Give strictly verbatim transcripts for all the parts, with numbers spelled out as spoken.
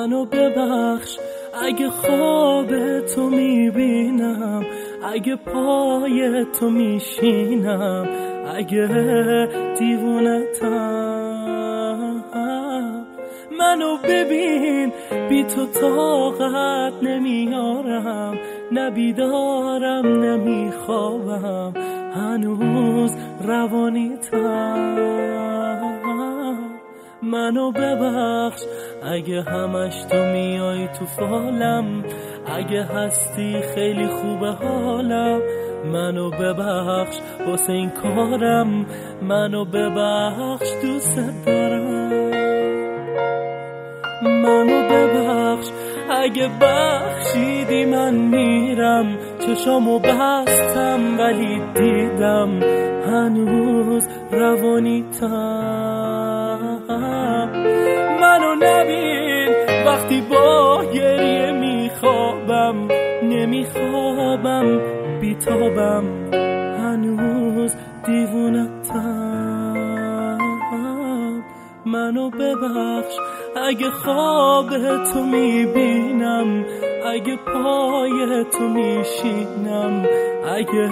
منو ببخش اگه خواب تو میبینم، اگه پای تو میشینم، اگه دیوونتم. منو ببین بی تو طاقت نمیارم، نبیدارم نمیخوابم، هنوز روانیتم. منو ببخش اگه همش تو میای تو فالم، اگه هستی خیلی خوبه حالم. منو ببخش واسه این کارم، منو ببخش دوست دارم. منو ببخش اگه بخشیدی من میرم، چشامو بستم ولی دیدم هنوز روانیتم. منو نبین وقتی با گریه میخوابم، نمیخوابم بیتابم، هنوز دیوونتم. منو ببخش اگه خواب تو میبینم، اگه پای تو میشینم، اگه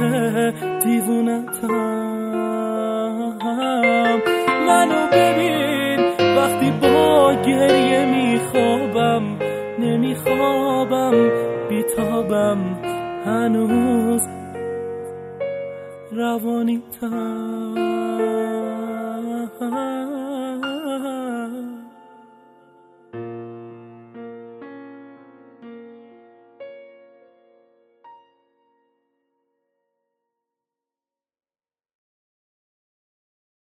دیوونتم. منو ببین وقتی با گریه میخوابم، نمیخوابم بیتابم، هنوز روانیتم.